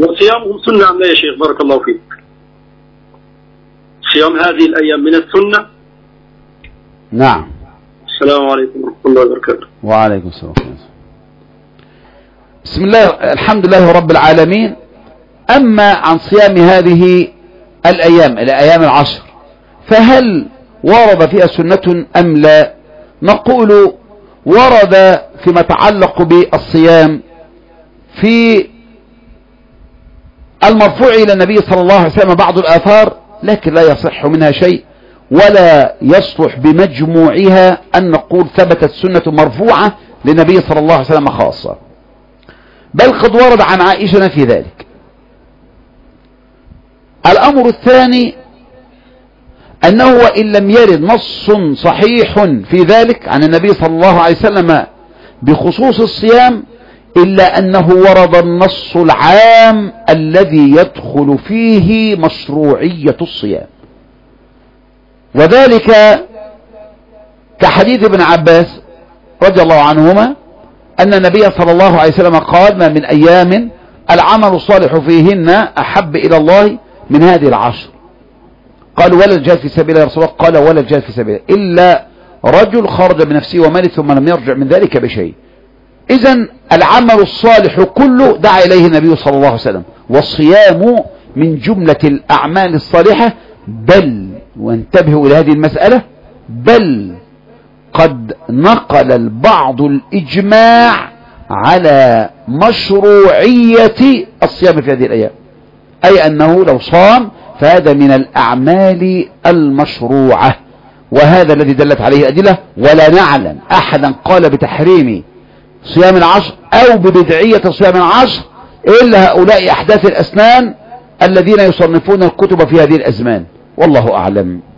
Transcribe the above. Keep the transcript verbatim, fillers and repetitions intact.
وصيامهم سنة أم لا يا شيخ؟ بارك الله فيك. صيام هذه الأيام من السنة؟ نعم. السلام عليكم ورحمة الله وبركاته. وعليكم السلام. بسم الله، الحمد لله رب العالمين. أما عن صيام هذه الأيام الأيام العشر فهل ورد فيها سنة أم لا؟ نقول ورد فيما يتعلق بالصيام في المرفوع إلى النبي صلى الله عليه وسلم بعض الآثار، لكن لا يصح منها شيء ولا يصلح بمجموعها أن نقول ثبتت سنة مرفوعة للنبي صلى الله عليه وسلم خاصة، بل قد ورد عن عائشة في ذلك. الأمر الثاني أنه وإن لم يرد نص صحيح في ذلك عن النبي صلى الله عليه وسلم بخصوص الصيام، إلا أنه ورد النص العام الذي يدخل فيه مشروعية الصيام، وذلك كحديث ابن عباس رضي الله عنهما أن النبي صلى الله عليه وسلم قال: ما من أيام العمل الصالح فيهن أحب إلى الله من هذه العشر. قالوا: ولا الجهاد في سبيل الله يا رسول الله؟ قال: ولا الجهاد في سبيل الله إلا رجل خرج بنفسه وماله ثم لم يرجع من ذلك بشيء. إذن العمل الصالح كله دعا إليه النبي صلى الله عليه وسلم، والصيام من جملة الأعمال الصالحة، بل وانتبهوا إلى هذه المسألة، بل قد نقل البعض الإجماع على مشروعية الصيام في هذه الأيام، أي أنه لو صام فهذا من الأعمال المشروعة، وهذا الذي دلت عليه الأدلة. ولا نعلم أحدا قال بتحريم صيام العشر أو ببدعية صيام العشر إلا هؤلاء أحداث الأسنان الذين يصنفون الكتب في هذه الأزمان، والله أعلم.